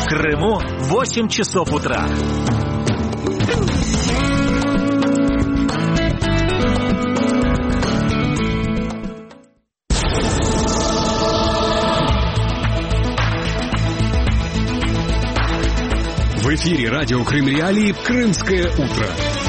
В Крыму 8 часов утра. В эфире радио Крым Реалии «Крымское утро».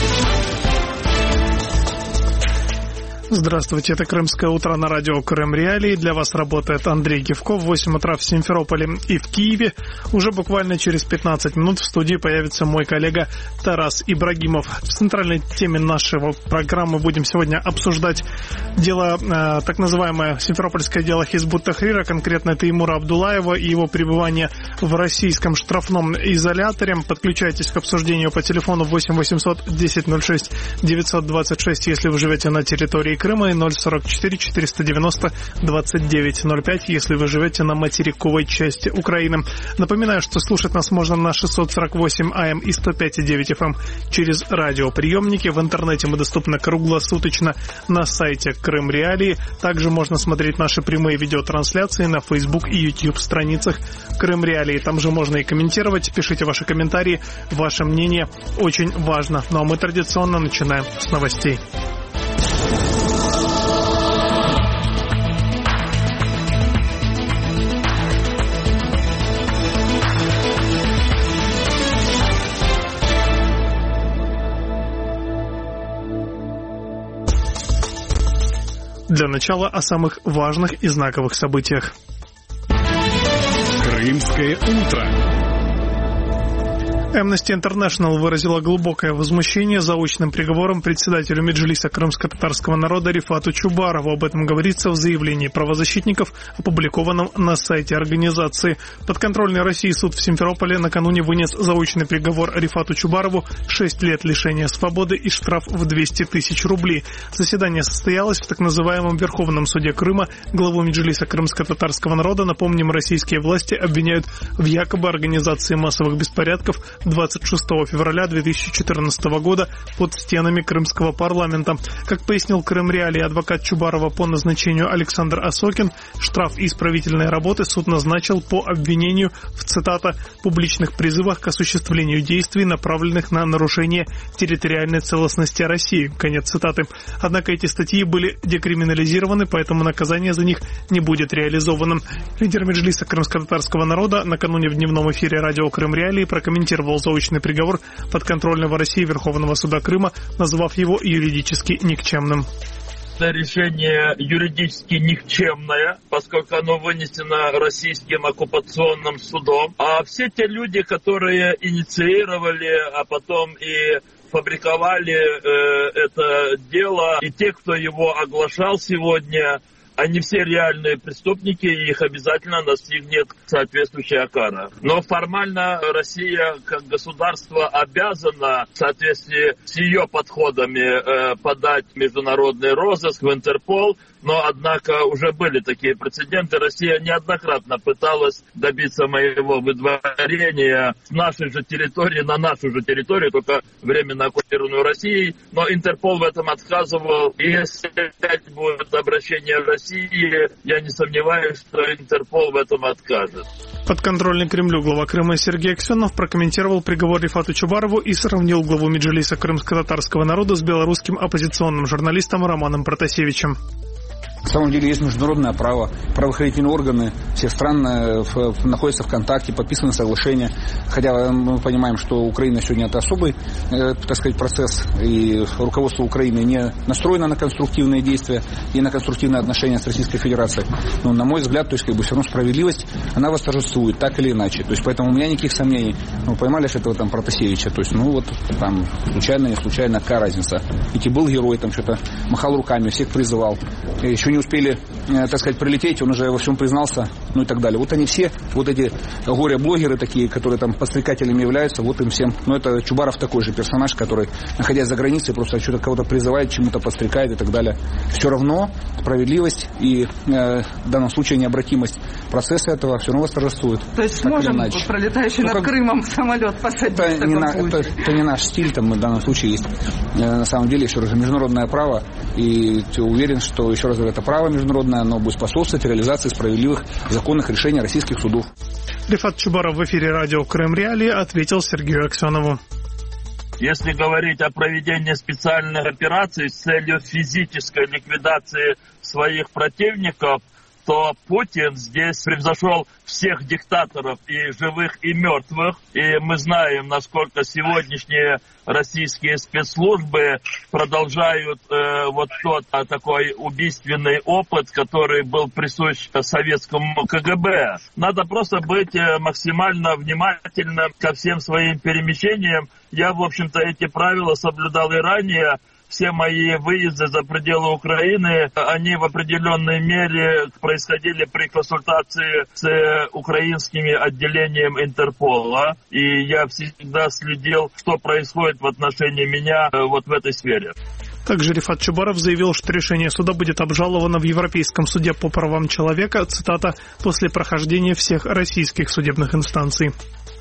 Здравствуйте, это «Крымское утро» на радио Крым Реалии. Для вас работает Андрей Гевков. В 8 утра в Симферополе и в Киеве. Уже буквально через 15 минут в студии появится мой коллега Тарас Ибрагимов. В центральной теме нашего программы будем сегодня обсуждать дело, так называемое симферопольское дело Хизбут Тахрира, конкретно Теймура Абдулаева и его пребывание в российском штрафном изоляторе. Подключайтесь к обсуждению по телефону 8 800 10 06 926, если вы живете на территории Крыма, и 044 490 29 05, если вы живете на материковой части Украины. Напоминаю, что слушать нас можно на 648 АМ и 105,9 FM через радиоприемники. В интернете мы доступны круглосуточно на сайте Крым Реалии. Также можно смотреть наши прямые видеотрансляции на Facebook и YouTube страницах Крым Реалии. Там же можно и комментировать. Пишите ваши комментарии. Ваше мнение очень важно. Ну а мы традиционно начинаем с новостей. Для начала о самых важных и знаковых событиях. Крымское утро. Amnesty International выразила глубокое возмущение заочным приговором председателю Меджлиса крымско-татарского народа Рифату Чубарову. Об этом говорится в заявлении правозащитников, опубликованном на сайте организации. Подконтрольный России суд в Симферополе накануне вынес заочный приговор Рифату Чубарову 6 лет лишения свободы и штраф в 200 тысяч рублей. Заседание состоялось в так называемом Верховном суде Крыма. Главу Меджлиса крымско-татарского народа, напомним, российские власти обвиняют в якобы организации массовых беспорядков 26 февраля 2014 года под стенами крымского парламента. Как пояснил Крым Реалии адвокат Чубарова по назначению Александр Осокин, штраф и исправительные работы суд назначил по обвинению в, цитата, «публичных призывах к осуществлению действий, направленных на нарушение территориальной целостности России». Конец цитаты. Однако эти статьи были декриминализированы, поэтому наказание за них не будет реализовано. Лидер Меджлиса крымско-татарского народа накануне в дневном эфире радио Крым Реалии прокомментировал заочный приговор подконтрольного России Верховного суда Крыма, назвав его юридически никчемным. Это решение юридически никчемное, поскольку оно вынесено российским оккупационным судом. А все те люди, которые инициировали, а потом и фабриковали это дело, и те, кто его оглашал сегодня, они все реальные преступники, и их обязательно настигнет соответствующая кара. Но формально Россия как государство обязана в соответствии с ее подходами подать международный розыск в Интерпол. Но, однако, уже были такие прецеденты. Россия неоднократно пыталась добиться моего выдворения с нашей же территории на нашу же территорию, только временно оккупированную Россией. Но Интерпол в этом отказывал. И если опять будет обращение в России, я не сомневаюсь, что Интерпол в этом откажет. Подконтрольный Кремлю глава Крыма Сергей Аксенов прокомментировал приговор Рифату Чубарову и сравнил главу Меджлиса крымско-татарского народа с белорусским оппозиционным журналистом Романом Протасевичем. На самом деле есть международное право, правоохранительные органы всех стран находятся в контакте, подписаны соглашения. Хотя мы понимаем, что Украина сегодня это особый, так сказать, процесс, и руководство Украины не настроено на конструктивные действия и на конструктивные отношения с Российской Федерацией. Но, на мой взгляд, то есть, все равно справедливость, она восторжествует, так или иначе. То есть, поэтому у меня никаких сомнений. Мы поймали же этого там Протасевича, то есть, там, случайно, не случайно, какая разница. Ведь и был герой, там что-то махал руками, всех призывал. Еще не успели, так сказать, прилететь, он уже во всем признался, и так далее. Вот они все, вот эти горе-блогеры такие, которые там подстрекателями являются, вот им всем. Это Чубаров такой же персонаж, который, находясь за границей, просто что-то кого-то призывает, чему-то подстрекает и так далее. Все равно справедливость и в данном случае необратимость процесса этого все равно восторжествует. То есть сможем пролетающий над Крымом самолет посадить? Это не наш стиль, там в данном случае есть на самом деле, еще раз, международное право, и ты уверен, что, еще раз говорю, это право международное, оно будет способствовать реализации справедливых законных решений российских судов. Рифат Чубаров в эфире радио Крым Реалии ответил Сергею Аксенову. Если говорить о проведении специальных операций с целью физической ликвидации своих противников, то Путин здесь превзошел всех диктаторов, и живых, и мертвых. И мы знаем, насколько сегодняшние российские спецслужбы продолжают вот тот такой убийственный опыт, который был присущ советскому КГБ. Надо просто быть максимально внимательным ко всем своим перемещениям. Я, в общем-то, эти правила соблюдал и ранее. Все мои выезды за пределы Украины, они в определенной мере происходили при консультации с украинскими отделением Интерпола. И я всегда следил, что происходит в отношении меня вот в этой сфере. Также Рифат Чубаров заявил, что решение суда будет обжаловано в Европейском суде по правам человека, цитата, «после прохождения всех российских судебных инстанций».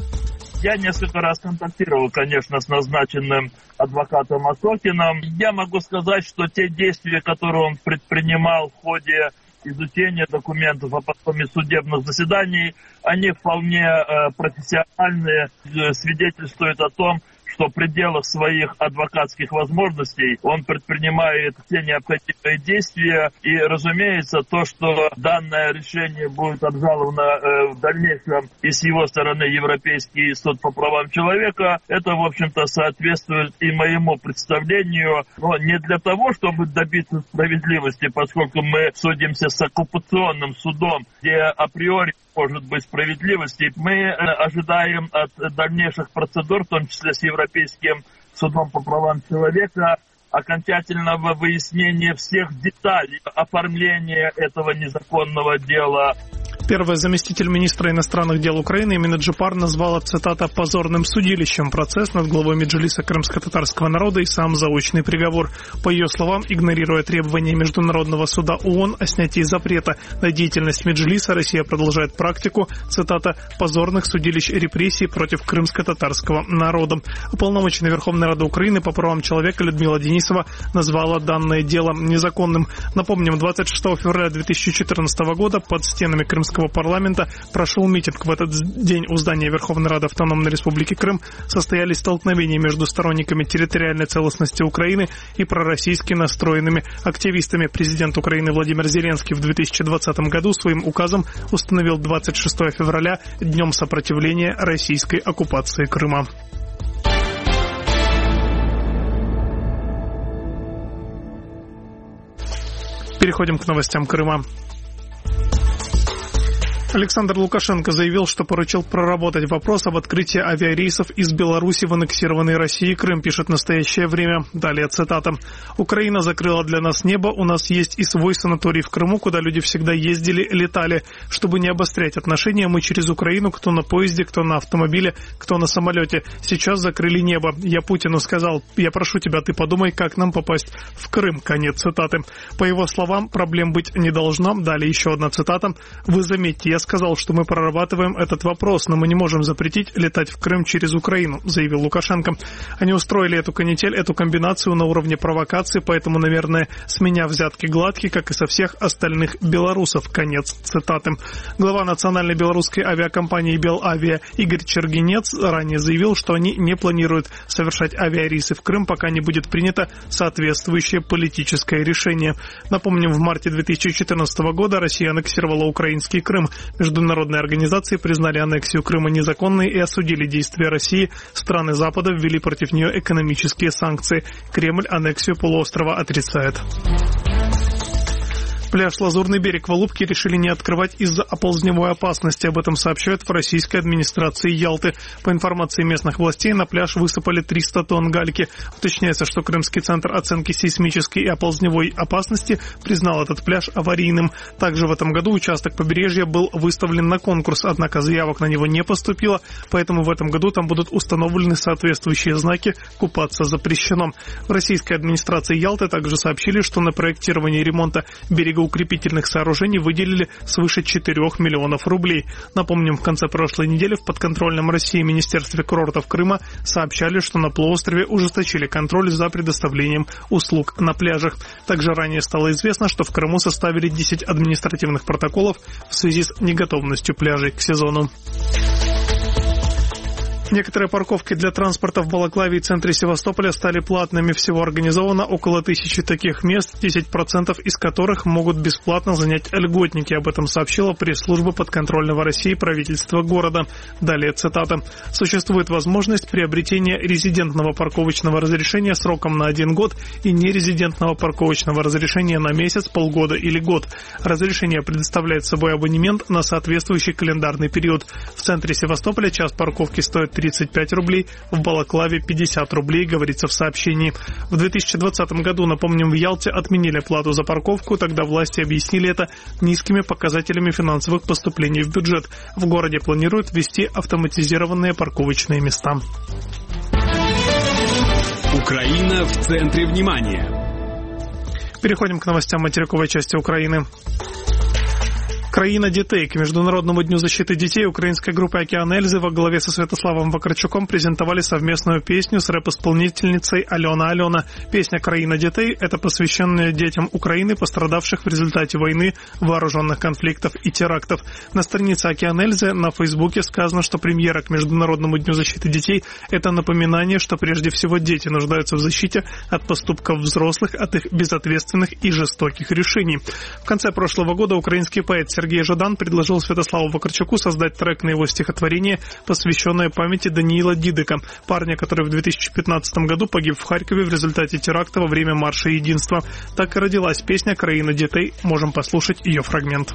Я несколько раз контактировал, конечно, с назначенным адвокатом Осокиным. Я могу сказать, что те действия, которые он предпринимал в ходе изучения документов, а потом и судебных заседаний, они вполне профессиональные, свидетельствуют о том, что в пределах своих адвокатских возможностей он предпринимает все необходимые действия. И, разумеется, то, что данное решение будет обжаловано в дальнейшем и с его стороны Европейский суд по правам человека, это, в общем-то, соответствует и моему представлению, но не для того, чтобы добиться справедливости, поскольку мы судимся с оккупационным судом, где априори может быть справедливости. Мы ожидаем от дальнейших процедур, в том числе с Европейским судом по правам человека, окончательного выяснения всех деталей оформления этого незаконного дела. Первый заместитель министра иностранных дел Украины Эмина Джипар назвала, цитата, «позорным судилищем» процесс над главой Меджлиса крымско-татарского народа и сам заочный приговор. По ее словам, игнорируя требования Международного суда ООН о снятии запрета на деятельность Меджлиса, Россия продолжает практику, цитата, «позорных судилищ и репрессий против крымско-татарского народа». Уполномоченная Верховной Рады Украины по правам человека Людмила Денисова назвала данное дело незаконным. Напомним, 26 февраля 2014 года под стенами Крымского парламента прошел митинг. В этот день у здания Верховной Рады Автономной Республики Крым состоялись столкновения между сторонниками территориальной целостности Украины и пророссийски настроенными активистами. Президент Украины Владимир Зеленский в 2020 году своим указом установил 26 февраля днем сопротивления российской оккупации Крыма. Переходим к новостям Крыма. Александр Лукашенко заявил, что поручил проработать вопрос об открытии авиарейсов из Беларуси в аннексированный Россией Крым, пишет «Настоящее время». Далее цитата. «Украина закрыла для нас небо, у нас есть и свой санаторий в Крыму, куда люди всегда ездили, летали. Чтобы не обострять отношения, мы через Украину, кто на поезде, кто на автомобиле, кто на самолете. Сейчас закрыли небо. Я Путину сказал, я прошу тебя, ты подумай, как нам попасть в Крым». Конец цитаты. По его словам, проблем быть не должно. Далее еще одна цитата. «Вы заметьте, я сказал, что мы прорабатываем этот вопрос, но мы не можем запретить летать в Крым через Украину», заявил Лукашенко. Они устроили эту канитель, эту комбинацию на уровне провокации, поэтому, наверное, с меня взятки гладкие, как и со всех остальных белорусов. Конец цитаты. Глава национальной белорусской авиакомпании «Белавиа» Игорь Чергенец ранее заявил, что они не планируют совершать авиарейсы в Крым, пока не будет принято соответствующее политическое решение. Напомним, в марте 2014 года Россия аннексировала украинский Крым. Международные организации признали аннексию Крыма незаконной и осудили действия России. Страны Запада ввели против нее экономические санкции. Кремль аннексию полуострова отрицает. Пляж «Лазурный берег» в Алупке решили не открывать из-за оползневой опасности. Об этом сообщают в российской администрации Ялты. По информации местных властей, на пляж высыпали 300 тонн гальки. Уточняется, что Крымский центр оценки сейсмической и оползневой опасности признал этот пляж аварийным. Также в этом году участок побережья был выставлен на конкурс, однако заявок на него не поступило, поэтому в этом году там будут установлены соответствующие знаки «Купаться запрещено». В российской администрации Ялты также сообщили, что на проектирование ремонта береговых берегоукрепительных сооружений выделили свыше 4 миллионов рублей. Напомним, в конце прошлой недели в подконтрольном России Министерстве курортов Крыма сообщали, что на полуострове ужесточили контроль за предоставлением услуг на пляжах. Также ранее стало известно, что в Крыму составили 10 административных протоколов в связи с неготовностью пляжей к сезону. Некоторые парковки для транспорта в Балаклаве и центре Севастополя стали платными. Всего организовано около 1000 таких мест, 10% из которых могут бесплатно занять льготники. Об этом сообщила пресс-служба подконтрольного России правительства города. Далее цитата. «Существует возможность приобретения резидентного парковочного разрешения сроком на 1 год и нерезидентного парковочного разрешения на месяц, полгода или год. Разрешение предоставляет собой абонемент на соответствующий календарный период. В центре Севастополя час парковки стоит 35 рублей, в Балаклаве 50 рублей, говорится в сообщении. В 2020 году, напомним, в Ялте отменили плату за парковку, тогда власти объяснили это низкими показателями финансовых поступлений в бюджет. В городе планируют ввести автоматизированные парковочные места. Украина в центре внимания. Переходим к новостям материковой части Украины. Країна дітей. К Международному дню защиты детей украинской группы «Океан Эльзы» во главе со Святославом Вакарчуком презентовали совместную песню с рэп-исполнительницей Алена. Песня «Країна детей» — это посвященная детям Украины, пострадавших в результате войны, вооруженных конфликтов и терактов. На странице «Океан Эльзы» на Фейсбуке сказано, что премьера к Международному дню защиты детей — это напоминание, что прежде всего дети нуждаются в защите от поступков взрослых, от их безответственных и жестоких решений. В конце прошлого года украинский поэт Сергей Жадан предложил Святославу Вакарчуку создать трек на его стихотворение, посвященное памяти Даниила Дидыка, парня, который в 2015 году погиб в Харькове в результате теракта во время Марша Единства. Так и родилась песня «Країна дітей». Можем послушать ее фрагмент.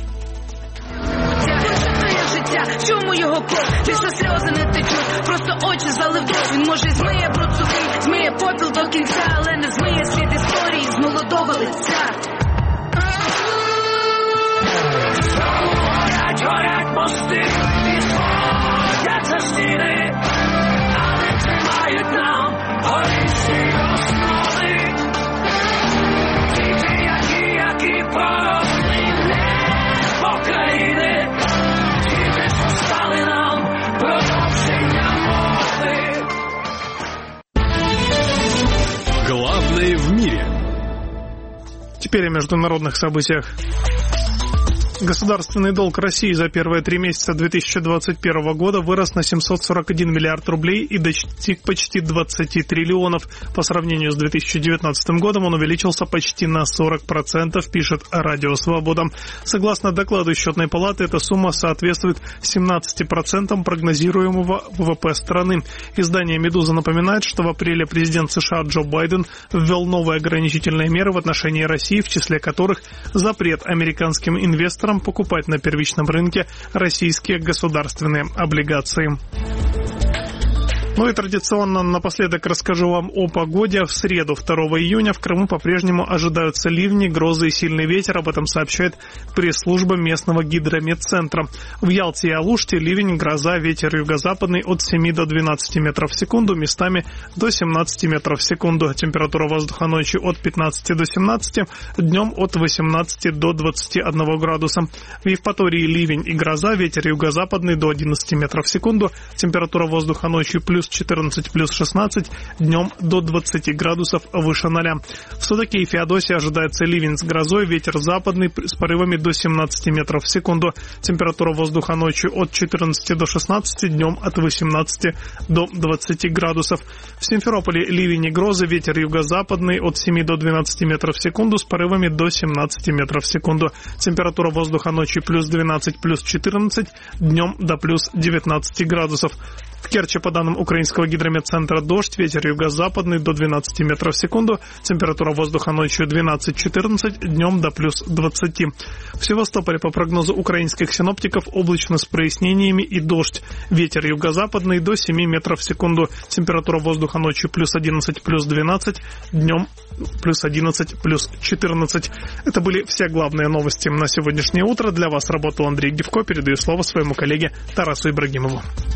Чому його кров? Більше сльози не течуть, просто очі залив дощ. Він може змиє бруд сухий, змиє попіл до кінця, але не змиє слід історії з молодого лиця. Горять мости, і сходяться стіни, але тримають нам горіші основи. Діти, які поросли небо країни, діти, що стали нам продовження мови. Главное в мире. Теперь о международных событиях. Государственный долг России за первые 3 месяца 2021 года вырос на 741 миллиард рублей и достиг почти 20 триллионов. По сравнению с 2019 годом он увеличился почти на 40%, пишет Радио Свобода. Согласно докладу Счетной палаты, эта сумма соответствует 17% прогнозируемого ВВП страны. Издание «Медуза» напоминает, что в апреле президент США Джо Байден ввел новые ограничительные меры в отношении России, в числе которых запрет американским инвесторам покупать на первичном рынке российские государственные облигации. Ну и традиционно напоследок расскажу вам о погоде. В среду, 2 июня, в Крыму по-прежнему ожидаются ливни, грозы и сильный ветер. Об этом сообщает пресс-служба местного гидрометцентра. В Ялте и Алуште ливень, гроза, ветер юго-западный от 7 до 12 метров в секунду, местами до 17 метров в секунду. Температура воздуха ночью от 15 до 17, днем от 18 до 21 градуса. В Евпатории ливень и гроза, ветер юго-западный до 11 метров в секунду. Температура воздуха ночью плюс 14, плюс 16, днем до 20 градусов выше 0. В Судаке и Феодосии ожидается ливень с грозой, ветер западный с порывами до 17 метров в секунду. Температура воздуха ночью от 14 до 16, днем от 18 до 20 градусов. В Симферополе ливень и грозы, ветер юго-западный от 7 до 12 метров в секунду с порывами до 17 метров в секунду. Температура воздуха ночью плюс 12, плюс 14, днем до плюс 19 градусов. В Керчи, по данным украинского гидрометцентра, дождь, ветер юго-западный до 12 метров в секунду, температура воздуха ночью 12-14, днем до плюс 20. В Севастополе, по прогнозу украинских синоптиков, облачно с прояснениями и дождь, ветер юго-западный до 7 метров в секунду, температура воздуха ночью плюс 11, плюс 12, днем плюс 11, плюс 14. Это были все главные новости на сегодняшнее утро. Для вас работал Андрей Гевко. Передаю слово своему коллеге Тарасу Ибрагимову.